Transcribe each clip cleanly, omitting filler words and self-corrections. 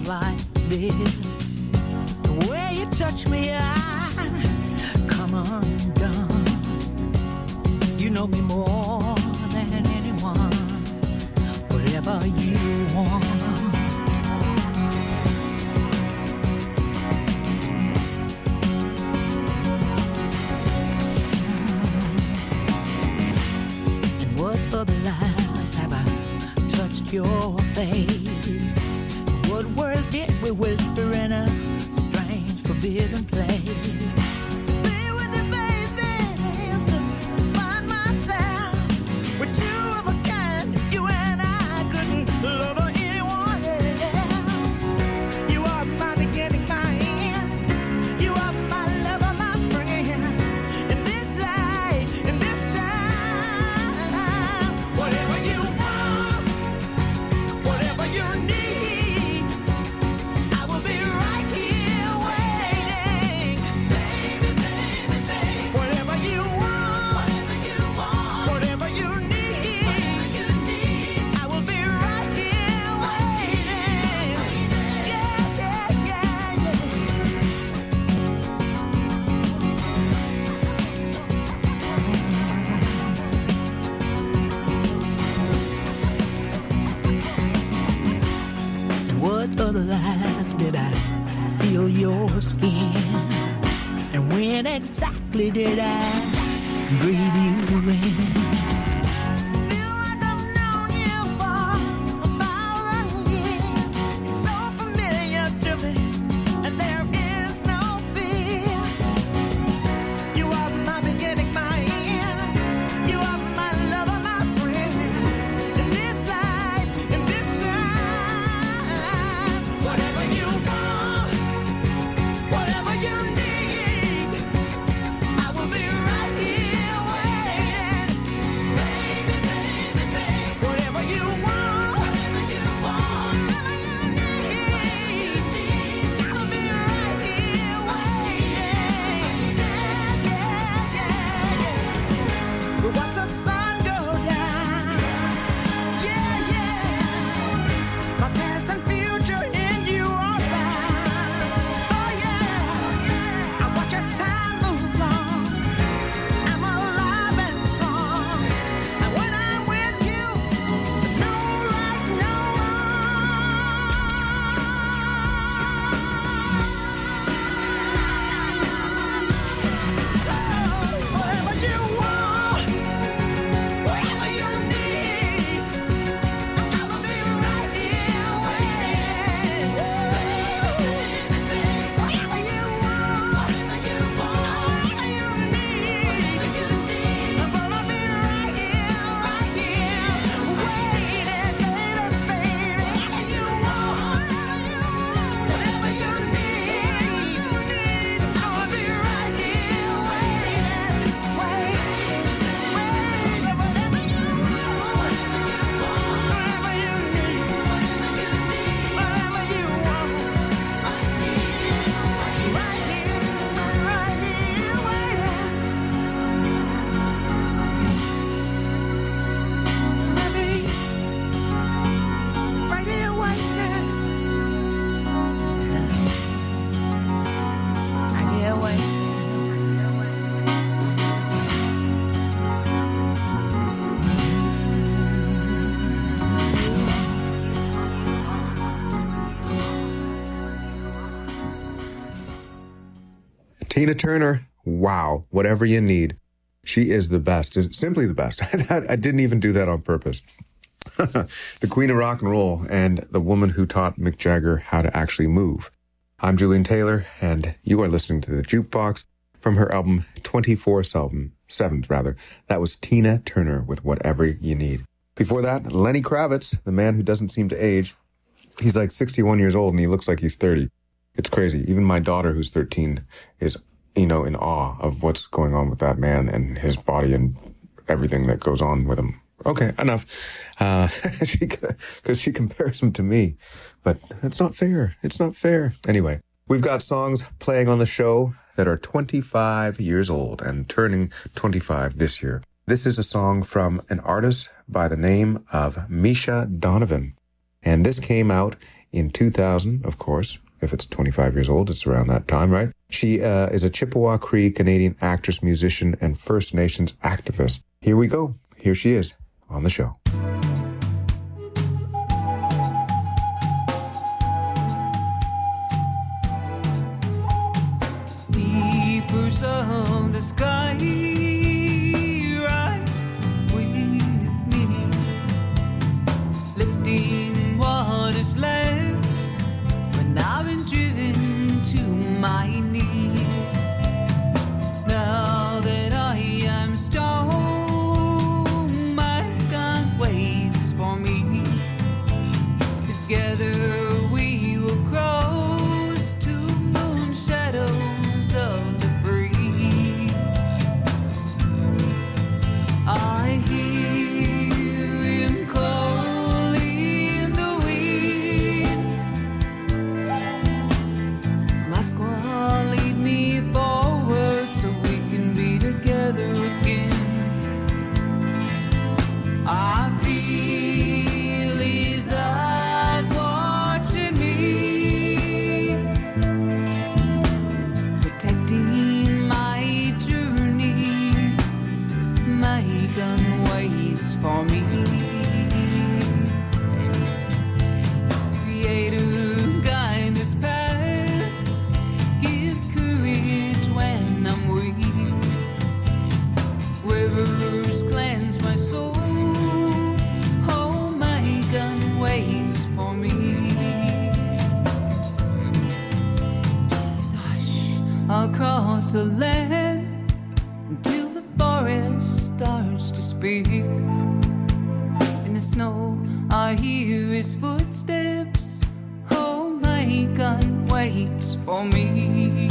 like this. The way you touch me, I come undone. You know me more than anyone. Whatever you want. Other lives have I touched your face? What words did we whisper in a strange forbidden place? Be with the babies to find myself with two of a kind. You and I couldn't love anyone else. You are my beginning, my end. You are my lover, my friend. In this life, in this time, whatever you want, whatever you need, I will be right here waiting. Baby, baby, baby. Whatever you want, whatever you need, I will be right here waiting. Yeah, yeah, yeah, yeah. And what other life did I feel your skin? And when exactly did I breathe you in? Feel like I've known you for 1,000 years. You're so familiar to me, and there is no fear. You are my beginning, my end. You are my lover, my friend. In this life, in this time, whatever you want, whatever you need, I will be right here waiting. Baby, baby, baby. Whatever you want, whatever you need, I will be right here waiting. Yeah, yeah, yeah, yeah. But watch the sun go down. Yeah, yeah. My past and future in you are found. Oh yeah. I watch as time moves on. I'm alive and strong. And when I'm with you, there's no right, no wrong. Whatever you want, whatever you need, I will be right here waiting. Whatever you want, whatever you need, I'm gonna be right here waiting, baby. Whatever you want, whatever you need, I will be right here waiting, whatever you want, whatever you need, whatever you want, right here waiting. Baby, right here waiting. Right here waiting. Tina Turner, wow, whatever you need. She is the best, is simply the best. I didn't even do that on purpose. The queen of rock and roll and the woman who taught Mick Jagger how to actually move. I'm Julian Taylor, and you are listening to The Jukebox from her album 24/7. That was Tina Turner with Whatever You Need. Before that, Lenny Kravitz, the man who doesn't seem to age. He's like 61 years old and he looks like he's 30. It's crazy. Even my daughter, who's 13, is, in awe of what's going on with that man and his body and everything that goes on with him. Okay, enough. Because she compares him to me. But it's not fair. It's not fair. Anyway, we've got songs playing on the show that are 25 years old and turning 25 this year. This is a song from an artist by the name of Misha Donovan. And this came out in 2000, of course. If it's 25 years old, it's around that time, right? She is a Chippewa Cree Canadian actress, musician, and First Nations activist. Here we go. Here she is on the show. Keepers of the sky, ride with me, lifting what is left when I've been driven to my knees. Now that I am strong, my gun waits for me. Together we will cross to moon shadows of the free. I hear him calling the wind. My squaw, lead me forward so we can be together again. I feel his eyes watching me, protecting my journey. My gun waits for me. Creator, guide this path. Give courage when I'm weak. Rivers cleanse my soul. Oh, my gun waits for me. As hush across the land until the forest starts to speak. In the snow, I hear his footsteps. Oh, my gun waits for me.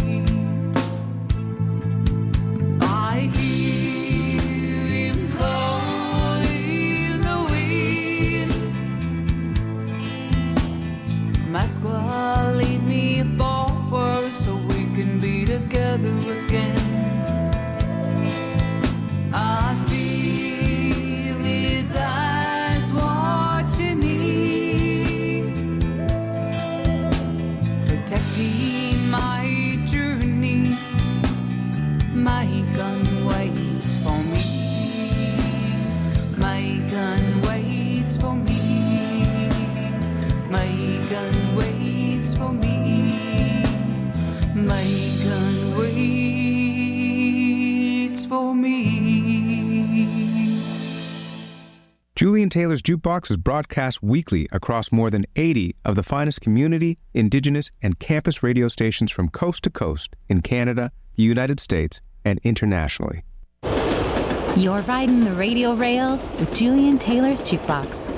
I hear him calling the wind. My squaw, lead me forward so we can be together again. I feel his eyes watching me, protecting my journey. My gun waits for me. My gun waits for me. My gun waits for me. My gun waits for me. Julian Taylor's Jukebox is broadcast weekly across more than 80 of the finest community, indigenous, and campus radio stations from coast to coast in Canada, the United States, and internationally. You're riding the radio rails with Julian Taylor's Jukebox.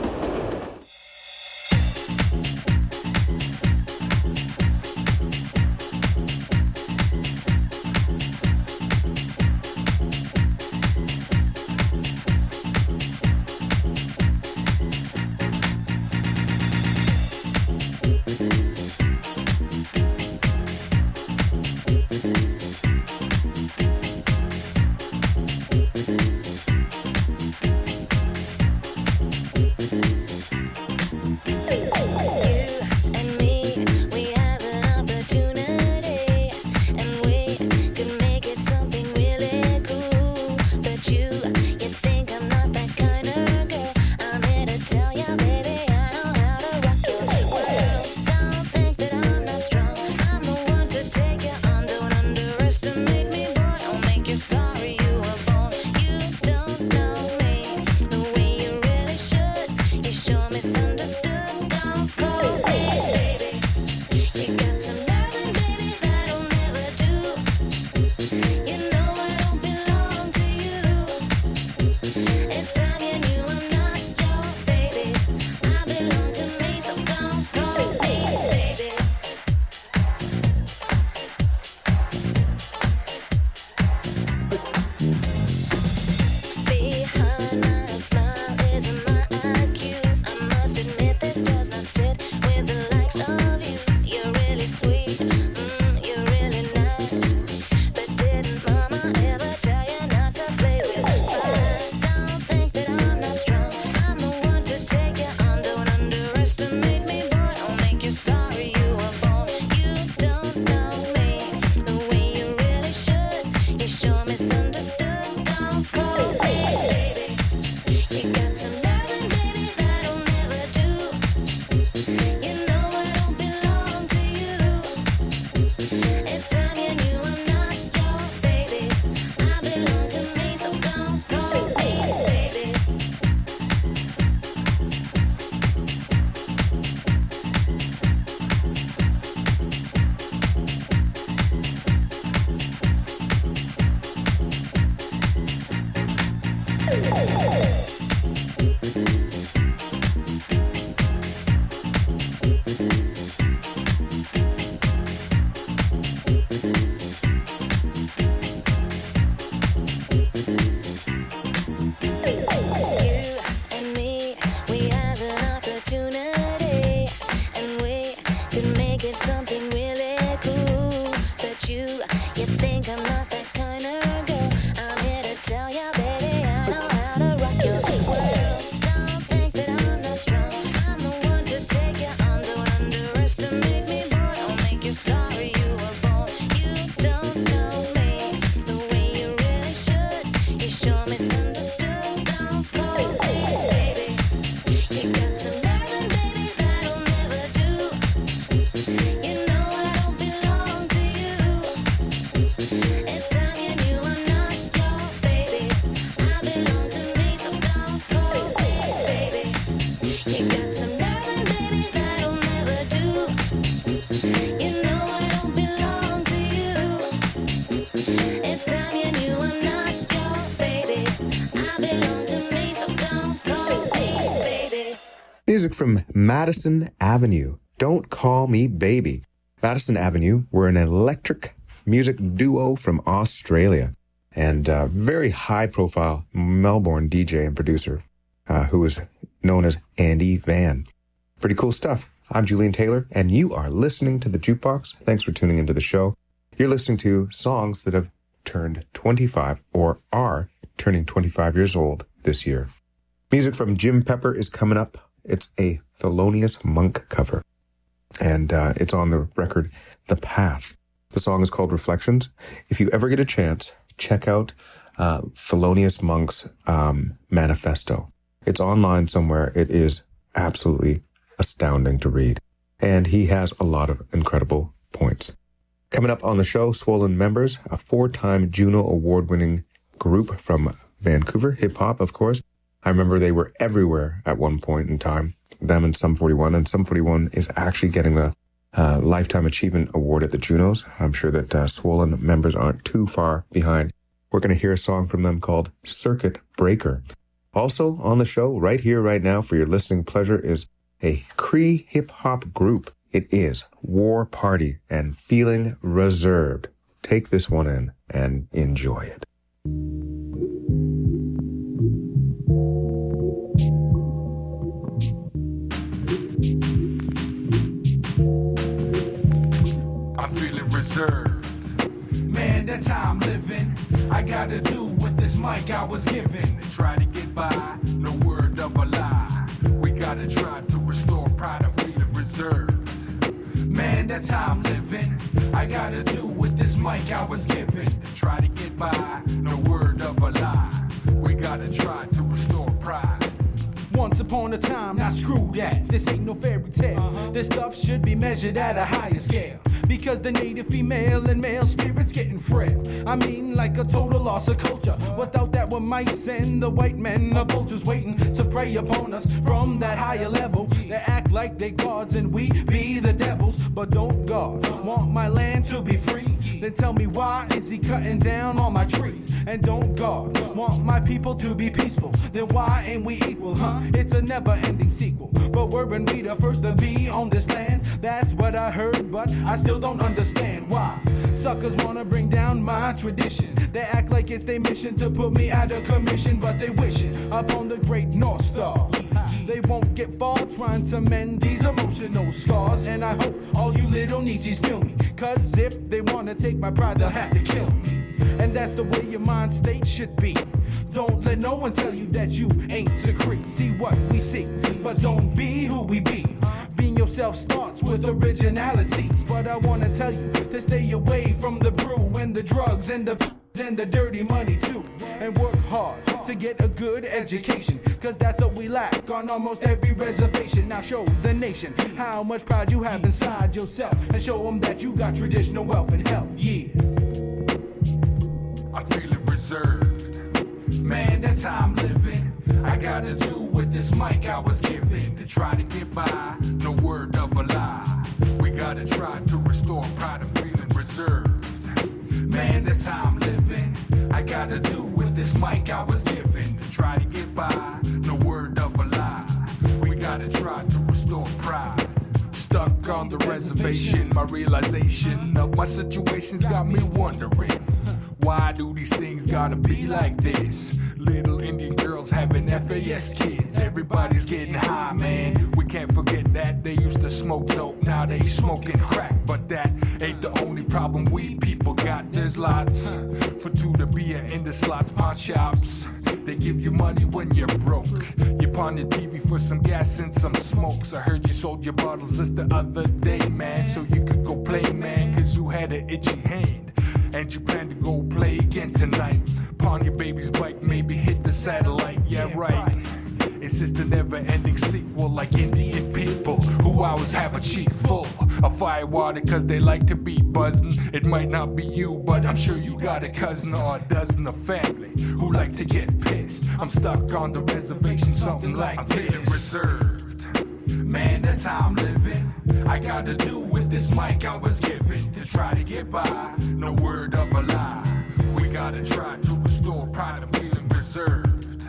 Music from Madison Avenue, Don't Call Me Baby. Madison Avenue were an electric music duo from Australia and very high-profile Melbourne DJ and producer who was known as Andy Van. Pretty cool stuff. I'm Julian Taylor, and you are listening to The Jukebox. Thanks for tuning into the show. You're listening to songs that have turned 25 or are turning 25 years old this year. Music from Jim Pepper is coming up. It's a Thelonious Monk cover, and it's on the record The Path. The song is called Reflections. If you ever get a chance, check out Thelonious Monk's manifesto. It's online somewhere. It is absolutely astounding to read, and he has a lot of incredible points. Coming up on the show, Swollen Members, a 4-time Juno Award-winning group from Vancouver, hip-hop, of course. I remember they were everywhere at one point in time, them and Sum 41, and Sum 41 is actually getting the Lifetime Achievement Award at the Junos. I'm sure that Swollen Members aren't too far behind. We're going to hear a song from them called Circuit Breaker. Also on the show, right here, right now, for your listening pleasure, is a Cree hip-hop group. It is War Party and Feeling Reserved. Take this one in and enjoy it. I'm feeling reserved. Man, that's how I'm living. I gotta do with this mic I was given. Try to get by, no word of a lie. We gotta try to restore pride. I'm feeling reserved. Man, that's how I'm living. I gotta do with this mic I was given. Try to get by, no word of a lie. We gotta try to restore pride. Once upon a time, now screw that. This ain't no fairy tale. This stuff should be measured at a higher scale. Because the native female and male spirit's getting frail. I mean, like a total loss of culture. Without that, we might send the white men of vultures waiting to prey upon us from that higher level. They act like they gods and we be the devils. But don't God want my land to be free? Then tell me, why is he cutting down all my trees? And don't God want my people to be peaceful? Then why ain't we equal, huh? It's a never-ending sequel. But weren't we the first to be on this land? That's what I heard, but I still don't understand why suckers wanna bring down my tradition. They act like it's their mission to put me out of commission, but they wishing upon the great North Star. They won't get far trying to mend these emotional scars. And I hope all you little Nietzsche's feel me, cause if they wanna take my pride, they'll have to kill me. And that's the way your mind state should be. Don't let no one tell you that you ain't secret. See what we see, but don't be who we be. Being yourself starts with originality. But I wanna tell you to stay away from the brew and the drugs and the dirty money too. And work hard to get a good education, cause that's what we lack on almost every reservation. Now show the nation how much pride you have inside yourself, and show them that you got traditional wealth and health. Yeah, I'm feeling reserved. Man, that's how I'm living. I gotta do with this mic I was given. To try to get by, no word of a lie. We gotta try to restore pride. I'm feeling reserved. Man, that's how I'm living. I gotta do with this mic I was given. To try to get by, no word of a lie. We gotta try to restore pride. Stuck on the reservation, my realization of my situation's got me wondering, why do these things gotta be like this? Little Indian girls having FAS kids, everybody's getting high, man. We can't forget that they used to smoke dope, now they smoking crack. But that ain't the only problem we people got. There's lots for two to beer in the slots, pawn shops. They give you money when you're broke. You pawn your TV for some gas and some smokes. I heard you sold your bottles just the other day, man, so you could go play, man, cause you had an itchy hand. And you plan to go play again tonight. Pawn your baby's bike, maybe hit the satellite, yeah right. It's just a never-ending sequel like Indian people who always have a cheek full of firewater cause they like to be buzzing. It might not be you, but I'm sure you got a cousin or a dozen of family who like to get pissed. I'm stuck on the reservation, something like I'm feeling reserved. Man, that's how I'm living. I gotta do with this mic I was given to try to get by. No word of a lie. We gotta try to restore pride of feeling reserved.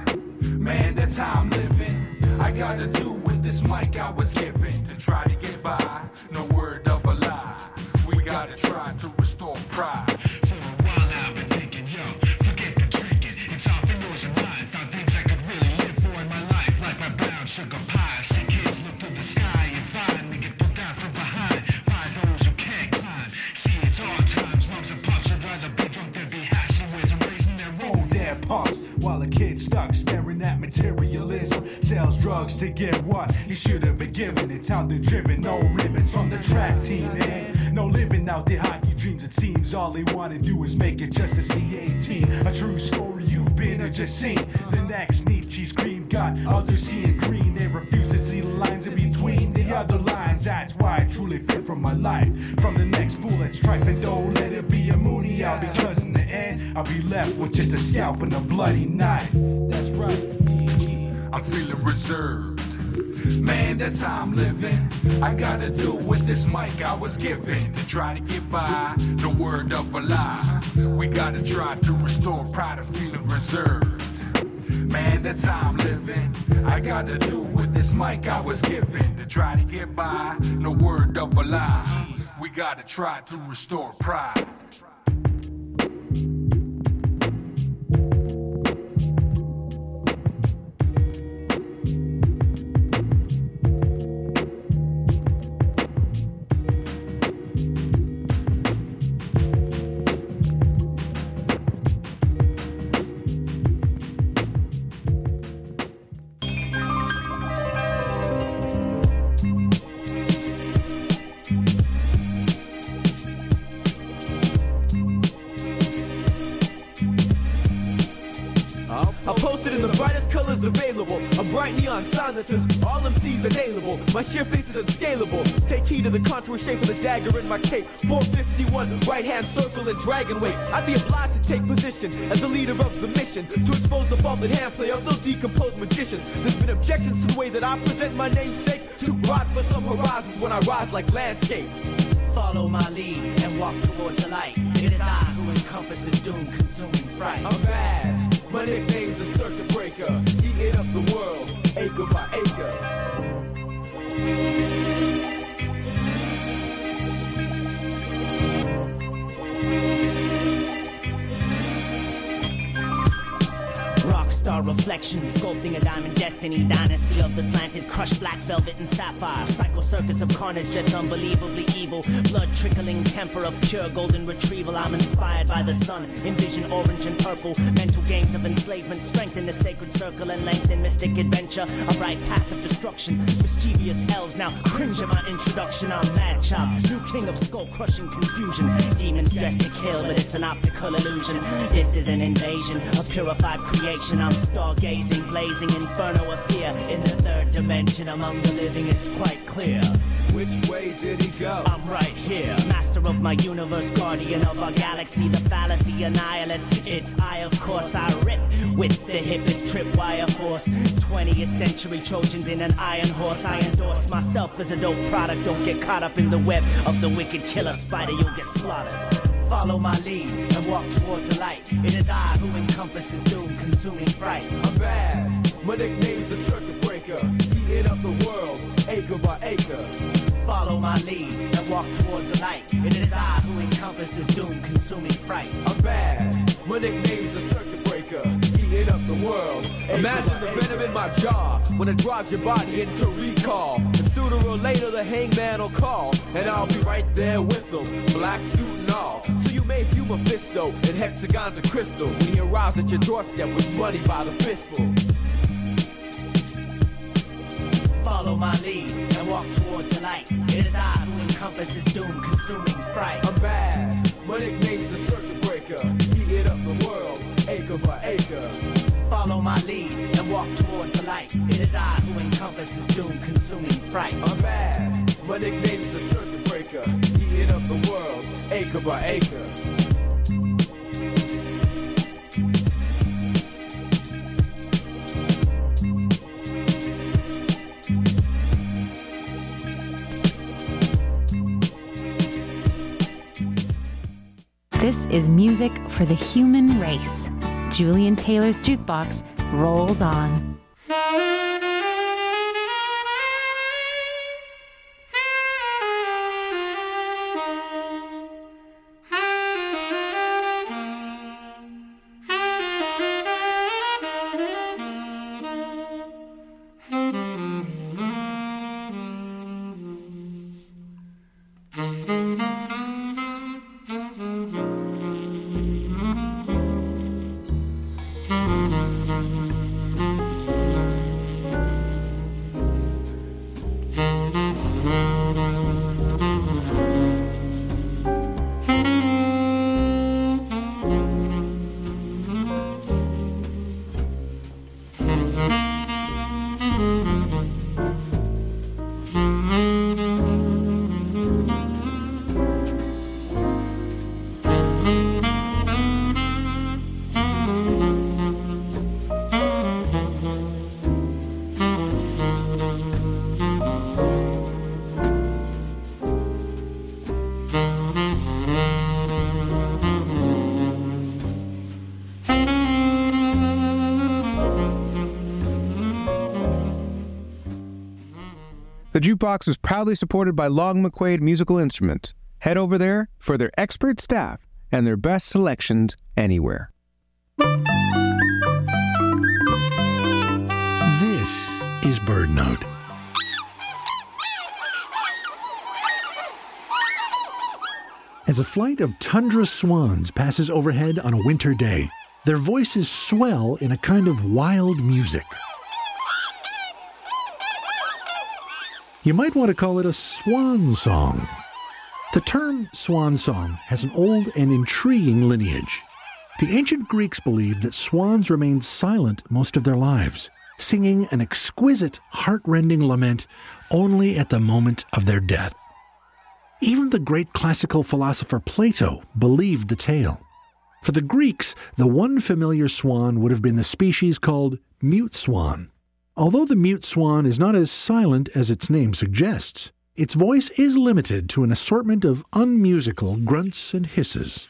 Man, that's how I'm living. I gotta do with this mic I was given to try to get by. No word of a lie. We gotta try to restore pride. For a while I've been thinking, yo, forget the drinking. It's all for yours and mine. Found things I could really live for in my life, like my brown sugar pie. See kids look through the sky and find me get pulled down from behind by those who can't climb. See, it's all times. Mums and pops would rather be drunk than be hassling with and raising their own damn punks. While a kid stuck staring at materialism, sells drugs to get what he should have been given. It's how they're driven, no ribbons from the track team, man. No living out their hockey dreams, it seems. All they want to do is make it just to see 18. A true story you've been or just seen. The next Nietzsche's cream got others seeing green. They refuse to see the lines in between the other lines. That's why I truly fit from my life. From the next fool that's strife and don't let it be a moony out. Because in the end, I'll be left with just a scalp and a bloody knife. That's right. I'm feeling reserved. Man, that's how I'm living. I gotta do with this mic I was given to try to get by. No word of a lie. We gotta try to restore pride of feeling reserved. Man, that's how I'm living. I gotta do with this mic I was given to try to get by. No word of a lie. We gotta try to restore pride. Bright neon sign that says all MCs available. My sheer face is unscalable. Take heed to the contour shape of the dagger in my cape. 451, right hand circle and dragon weight. I'd be obliged to take position as the leader of the mission to expose the faulted handplay of those decomposed magicians. There's been objections to the way that I present my namesake. Too broad for some horizons when I rise like landscape. Follow my lead and walk towards the light. It is I who encompasses doom, consuming fright. I'm bad. My nickname's the circuit breaker. Eating up the world, acre by acre. Rockstar reflection, sculpting a diamond destiny. Dynasty of the slanted, crushed black velvet and sapphire. Psycho circus of carnage that's unbelievably evil. Blood trickling temper of pure golden retrieval. I'm inspired by the sun, envision orange and purple. Mental games of enslavement, strengthen the sacred circle and lengthen mystic adventure. A bright path of destruction, mischievous elves now cringe at my introduction. I'm Mad Chop, new king of skull-crushing confusion. Demons dressed to kill, but it's an optical illusion. This is an invasion, a purified creation. I'm stargazing, blazing inferno of fear. In the third dimension among the living, it's quite clear. Which way did he go? I'm right here, master of my universe, guardian of our galaxy, the fallacy, a nihilist. It's I, of course, I rip with the hippest tripwire force. 20th century Trojans in an iron horse. I endorse myself as a dope product. Don't get caught up in the web of the wicked killer spider, you'll get slaughtered. Follow my lead and walk towards the light. It is I who encompasses doom, consuming fright. I'm bad. My nickname's the circuit breaker. Eating up the world, acre by acre. Follow my lead and walk towards the light. It is I who encompasses doom, consuming fright. I'm bad. My nickname's the circuit breaker, eating up the world. Imagine the venom in my jaw when it drives your body into recall. And sooner or later the hangman will call, and I'll be right there with them, black suit and all. So you may view Mephisto in hexagons of crystal when he arrives at your doorstep with money by the fistful. Follow my lead and walk towards the light. It is I who encompasses doom, consuming fright. I'm bad. My nickname's the circuit breaker, eating up the world, acre by acre. Follow my lead and walk towards the light. It is I who encompasses doom, consuming fright. I'm bad. My nickname's the circuit breaker, eating up the world, acre by acre. This is music for the human race. Julian Taylor's Jukebox rolls on. The Jukebox is proudly supported by Long McQuaid Musical Instruments. Head over there for their expert staff and their best selections anywhere. This is Bird Note. As a flight of tundra swans passes overhead on a winter day, their voices swell in a kind of wild music. You might want to call it a swan song. The term swan song has an old and intriguing lineage. The ancient Greeks believed that swans remained silent most of their lives, singing an exquisite, heart-rending lament only at the moment of their death. Even the great classical philosopher Plato believed the tale. For the Greeks, the one familiar swan would have been the species called mute swan. Although the mute swan is not as silent as its name suggests, its voice is limited to an assortment of unmusical grunts and hisses.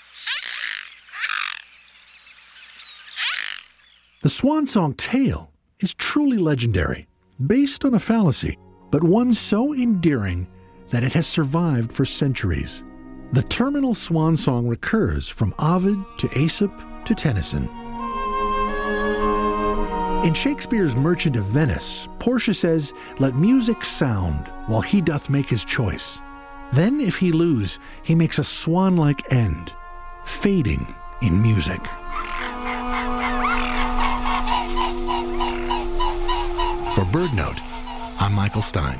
The swan song tale is truly legendary, based on a fallacy, but one so endearing that it has survived for centuries. The terminal swan song recurs from Ovid to Aesop to Tennyson. In Shakespeare's Merchant of Venice, Portia says, "Let music sound while he doth make his choice. Then if he lose, he makes a swan-like end, fading in music." For Bird Note, I'm Michael Stein.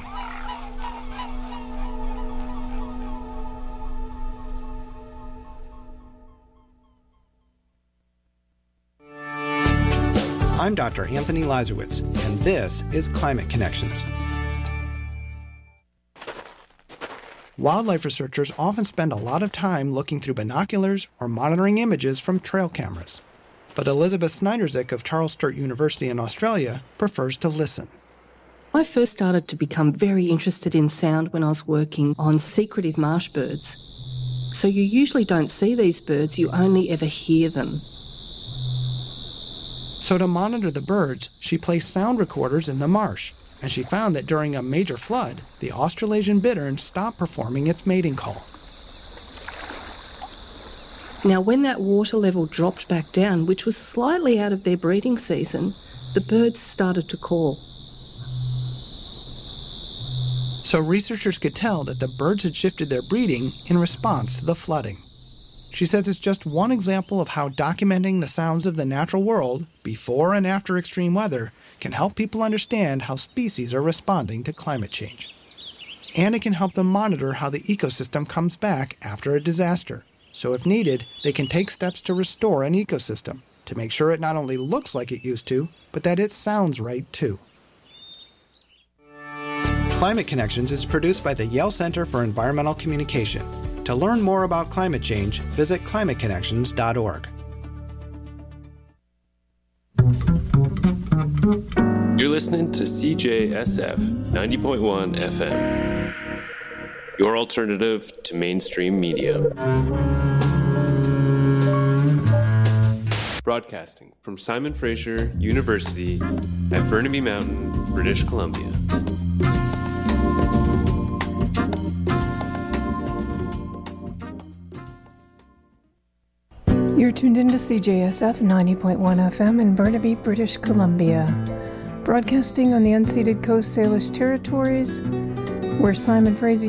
I'm Dr. Anthony Lazarowitz, and this is Climate Connections. Wildlife researchers often spend a lot of time looking through binoculars or monitoring images from trail cameras. But Elizabeth Snyderzik of Charles Sturt University in Australia prefers to listen. I first started to become very interested in sound when I was working on secretive marsh birds. So you usually don't see these birds, you only ever hear them. So to monitor the birds, she placed sound recorders in the marsh, and she found that during a major flood, the Australasian bittern stopped performing its mating call. Now, when that water level dropped back down, which was slightly out of their breeding season, the birds started to call. So researchers could tell that the birds had shifted their breeding in response to the flooding. She says it's just one example of how documenting the sounds of the natural world, before and after extreme weather, can help people understand how species are responding to climate change. And it can help them monitor how the ecosystem comes back after a disaster. So if needed, they can take steps to restore an ecosystem, to make sure it not only looks like it used to, but that it sounds right too. Climate Connections is produced by the Yale Center for Environmental Communication. To learn more about climate change, visit climateconnections.org. You're listening to CJSF 90.1 FM, your alternative to mainstream media. Broadcasting from Simon Fraser University at Burnaby Mountain, British Columbia. You're tuned into CJSF 90.1 FM in Burnaby, British Columbia, broadcasting on the unceded Coast Salish territories, where Simon Fraser